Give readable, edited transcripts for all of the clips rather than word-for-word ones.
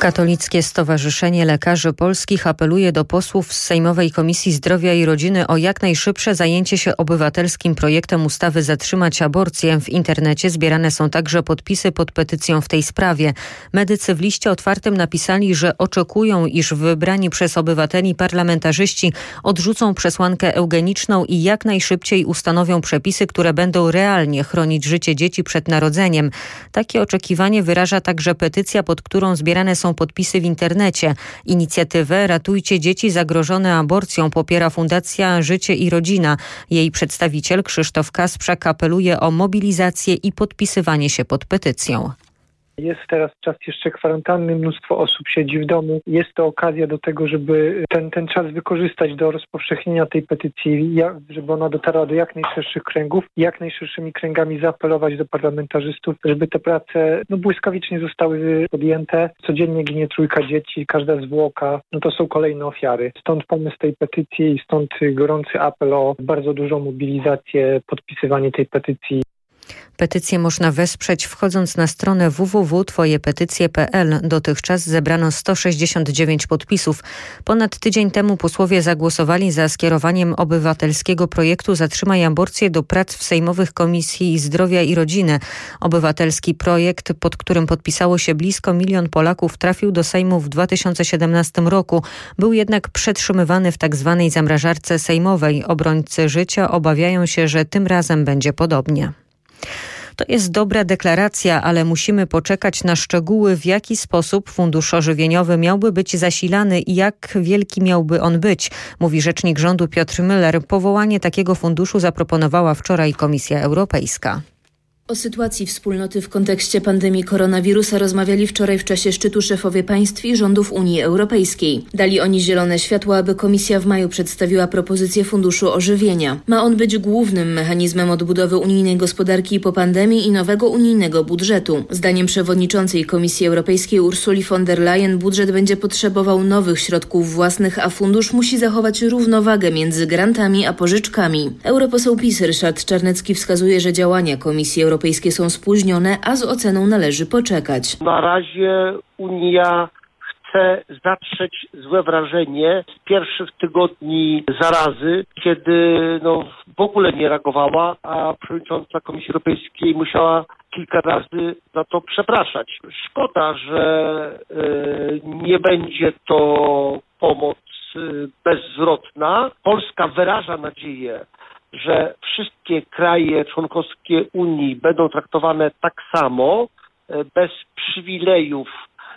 Katolickie Stowarzyszenie Lekarzy Polskich apeluje do posłów z Sejmowej Komisji Zdrowia i Rodziny o jak najszybsze zajęcie się obywatelskim projektem ustawy Zatrzymać aborcję. W internecie zbierane są także podpisy pod petycją w tej sprawie. Medycy w liście otwartym napisali, że oczekują, iż wybrani przez obywateli parlamentarzyści odrzucą przesłankę eugeniczną i jak najszybciej ustanowią przepisy, które będą realnie chronić życie dzieci przed narodzeniem. Takie oczekiwanie wyraża także petycja, pod którą zbierane są podpisy w internecie. Inicjatywę Ratujcie dzieci zagrożone aborcją popiera Fundacja Życie i Rodzina. Jej przedstawiciel Krzysztof Kasprzak apeluje o mobilizację i podpisywanie się pod petycją. Jest teraz czas jeszcze kwarantanny, mnóstwo osób siedzi w domu. Jest to okazja do tego, żeby ten czas wykorzystać do rozpowszechnienia tej petycji, żeby ona dotarła do jak najszerszych kręgów, jak najszerszymi kręgami zaapelować do parlamentarzystów, żeby te prace błyskawicznie zostały podjęte. Codziennie ginie 3 dzieci, każda zwłoka, to są kolejne ofiary. Stąd pomysł tej petycji i stąd gorący apel o bardzo dużą mobilizację, podpisywanie tej petycji. Petycję można wesprzeć wchodząc na stronę www.twojepetycje.pl. Dotychczas zebrano 169 podpisów. Ponad tydzień temu posłowie zagłosowali za skierowaniem obywatelskiego projektu Zatrzymaj aborcję do prac w sejmowych Komisji Zdrowia i Rodziny. Obywatelski projekt, pod którym podpisało się blisko 1 milion Polaków, trafił do Sejmu w 2017 roku. Był jednak przetrzymywany w tzw. zamrażarce sejmowej. Obrońcy życia obawiają się, że tym razem będzie podobnie. To jest dobra deklaracja, ale musimy poczekać na szczegóły, w jaki sposób fundusz ożywieniowy miałby być zasilany i jak wielki miałby on być, mówi rzecznik rządu Piotr Müller. Powołanie takiego funduszu zaproponowała wczoraj Komisja Europejska. O sytuacji wspólnoty w kontekście pandemii koronawirusa rozmawiali wczoraj w czasie szczytu szefowie państw i rządów Unii Europejskiej. Dali oni zielone światło, aby Komisja w maju przedstawiła propozycję Funduszu Ożywienia. Ma on być głównym mechanizmem odbudowy unijnej gospodarki po pandemii i nowego unijnego budżetu. Zdaniem przewodniczącej Komisji Europejskiej Ursuli von der Leyen budżet będzie potrzebował nowych środków własnych, a fundusz musi zachować równowagę między grantami a pożyczkami. Europoseł PiS Ryszard Czarnecki wskazuje, że działania Komisji Europejskiej są spóźnione, a z oceną należy poczekać. Na razie Unia chce zatrzeć złe wrażenie z pierwszych tygodni zarazy, kiedy w ogóle nie reagowała, a przewodnicząca Komisji Europejskiej musiała kilka razy za to przepraszać. Szkoda, że nie będzie to pomoc bezzwrotna. Polska wyraża nadzieję, że wszystkie kraje członkowskie Unii będą traktowane tak samo, bez przywilejów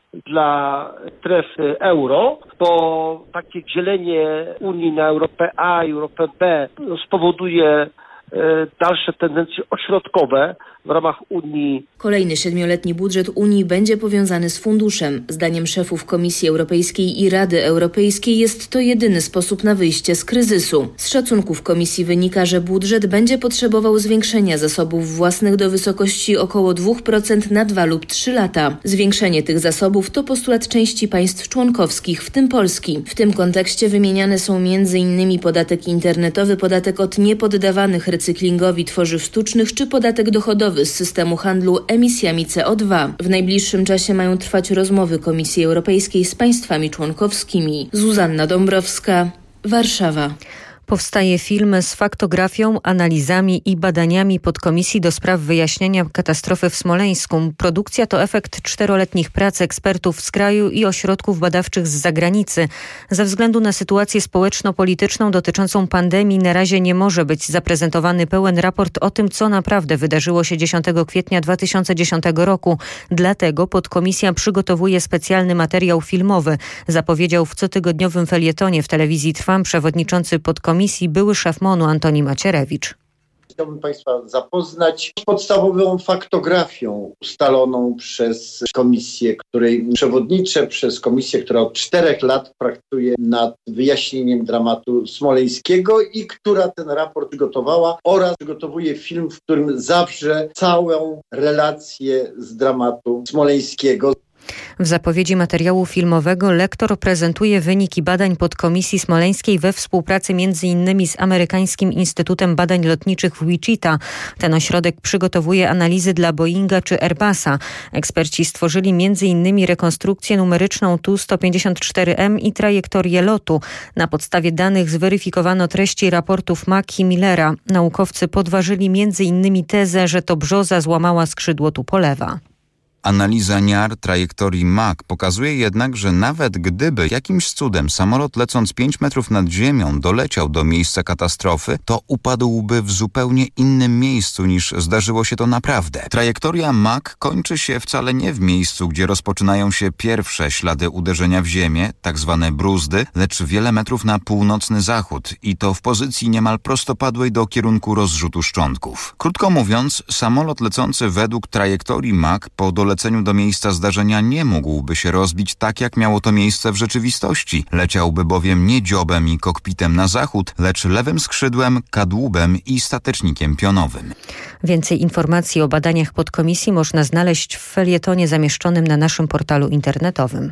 dla strefy euro, bo takie dzielenie Unii na Europę A i Europę B spowoduje dalsze tendencje ośrodkowe w ramach Unii. Kolejny 7-letni budżet Unii będzie powiązany z funduszem. Zdaniem szefów Komisji Europejskiej i Rady Europejskiej jest to jedyny sposób na wyjście z kryzysu. Z szacunków Komisji wynika, że budżet będzie potrzebował zwiększenia zasobów własnych do wysokości około 2% na 2 lub 3 lata. Zwiększenie tych zasobów to postulat części państw członkowskich, w tym Polski. W tym kontekście wymieniane są m.in. podatek internetowy, podatek od niepoddawanych recyklingowi tworzyw sztucznych czy podatek dochodowy z systemu handlu emisjami CO2. W najbliższym czasie mają trwać rozmowy Komisji Europejskiej z państwami członkowskimi. Zuzanna Dąbrowska, Warszawa. Powstaje film z faktografią, analizami i badaniami podkomisji do spraw wyjaśnienia katastrofy w Smoleńsku. Produkcja to efekt 4-letnich prac ekspertów z kraju i ośrodków badawczych z zagranicy. Ze względu na sytuację społeczno-polityczną dotyczącą pandemii na razie nie może być zaprezentowany pełen raport o tym, co naprawdę wydarzyło się 10 kwietnia 2010 roku. Dlatego podkomisja przygotowuje specjalny materiał filmowy, zapowiedział w cotygodniowym felietonie w telewizji Trwam przewodniczący podkomisji, były szef MON-u Antoni Macierewicz. Chciałbym Państwa zapoznać z podstawową faktografią ustaloną przez komisję, której przewodniczę, przez komisję, która od 4 lat pracuje nad wyjaśnieniem dramatu smoleńskiego i która ten raport przygotowała oraz przygotowuje film, w którym zawrze całą relację z dramatu smoleńskiego. W zapowiedzi materiału filmowego lektor prezentuje wyniki badań podkomisji smoleńskiej we współpracy m.in. z amerykańskim Instytutem Badań Lotniczych w Wichita. Ten ośrodek przygotowuje analizy dla Boeinga czy Airbusa. Eksperci stworzyli m.in. rekonstrukcję numeryczną Tu-154M i trajektorię lotu. Na podstawie danych zweryfikowano treści raportów Mack i Millera. Naukowcy podważyli m.in. tezę, że to brzoza złamała skrzydło Tupolewa. Analiza niar trajektorii Mack pokazuje jednak, że nawet gdyby jakimś cudem samolot lecąc 5 metrów nad ziemią doleciał do miejsca katastrofy, to upadłby w zupełnie innym miejscu niż zdarzyło się to naprawdę. Trajektoria Mack kończy się wcale nie w miejscu, gdzie rozpoczynają się pierwsze ślady uderzenia w ziemię, tak zwane bruzdy, lecz wiele metrów na północny zachód i to w pozycji niemal prostopadłej do kierunku rozrzutu szczątków. Krótko mówiąc, samolot lecący według trajektorii Mack po doleceniu do miejsca zdarzenia nie mógłby się rozbić tak, jak miało to miejsce w rzeczywistości. Leciałby bowiem nie dziobem i kokpitem na zachód, lecz lewym skrzydłem, kadłubem i statecznikiem pionowym. Więcej informacji o badaniach podkomisji można znaleźć w felietonie zamieszczonym na naszym portalu internetowym.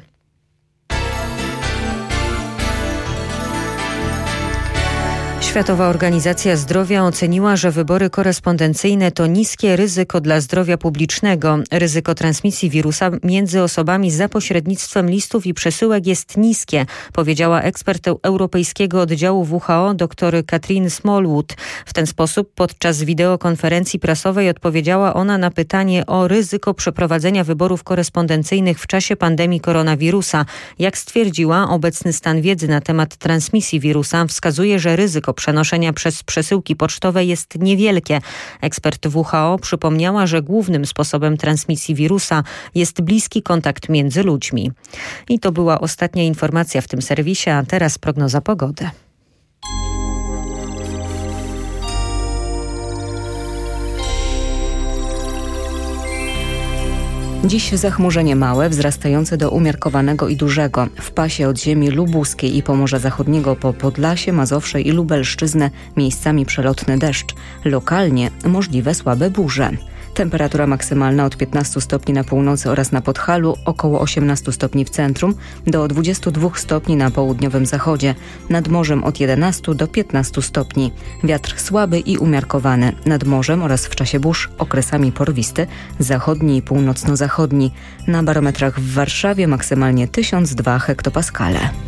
Światowa Organizacja Zdrowia oceniła, że wybory korespondencyjne to niskie ryzyko dla zdrowia publicznego. Ryzyko transmisji wirusa między osobami za pośrednictwem listów i przesyłek jest niskie, powiedziała ekspert Europejskiego Oddziału WHO dr Katrin Smallwood. W ten sposób podczas wideokonferencji prasowej odpowiedziała ona na pytanie o ryzyko przeprowadzenia wyborów korespondencyjnych w czasie pandemii koronawirusa. Jak stwierdziła, obecny stan wiedzy na temat transmisji wirusa wskazuje, że ryzyko przenoszenia przez przesyłki pocztowe jest niewielkie. Ekspert WHO przypomniała, że głównym sposobem transmisji wirusa jest bliski kontakt między ludźmi. I to była ostatnia informacja w tym serwisie, a teraz prognoza pogody. Dziś zachmurzenie małe, wzrastające do umiarkowanego i dużego. W pasie od ziemi lubuskiej i Pomorza Zachodniego po Podlasie, Mazowsze i Lubelszczyznę miejscami przelotny deszcz. Lokalnie możliwe słabe burze. Temperatura maksymalna od 15 stopni na północy oraz na Podhalu, około 18 stopni w centrum, do 22 stopni na południowym zachodzie. Nad morzem od 11 do 15 stopni. Wiatr słaby i umiarkowany. Nad morzem oraz w czasie burz okresami porwisty, zachodni i północno-zachodni. Na barometrach w Warszawie maksymalnie 1002 hektopaskale.